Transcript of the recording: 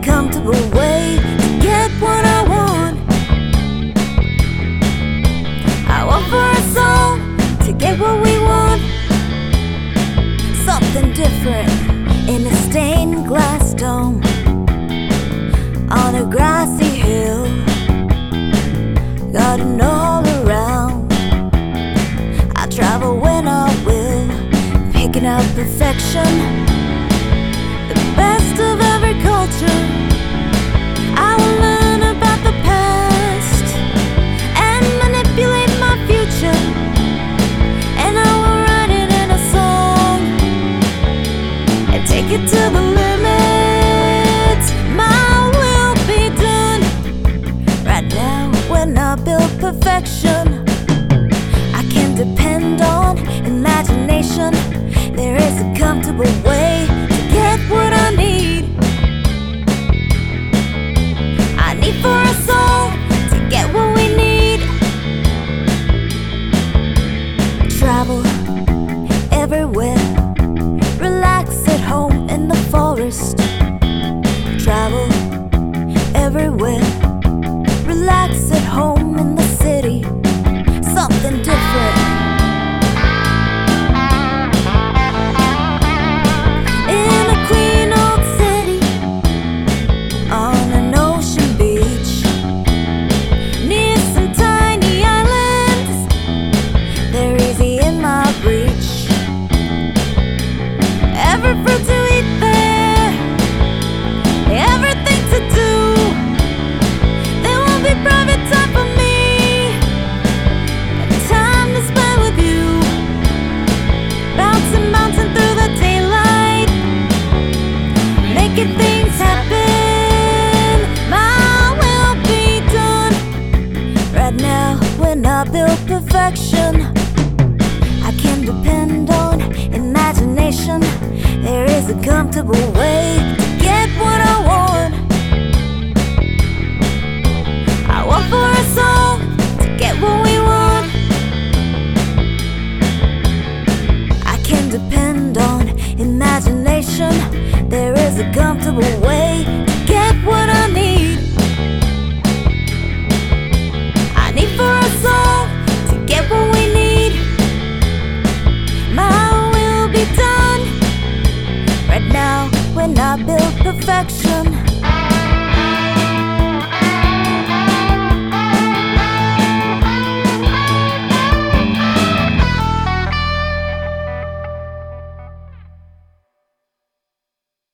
comfortable way to get what I want. I want for us all to get what we want. Something different in a stained glass dome on a grassy hill, garden all around. I travel when I will, picking out perfection, the best of every culture. I will learn about the past and manipulate my future, and I will write it in a song and take it to the limits. My will be done. Right now, when I build perfection, I can depend on imagination. There is a comfortable way to get what I need. I need for us all to get what we need. Travel everywhere, relax at home in the forest. Travel everywhere, relax at home in the city. Something different. Things happen, my will be done. Right now, when I build perfection, I can depend on imagination. There is a comfortable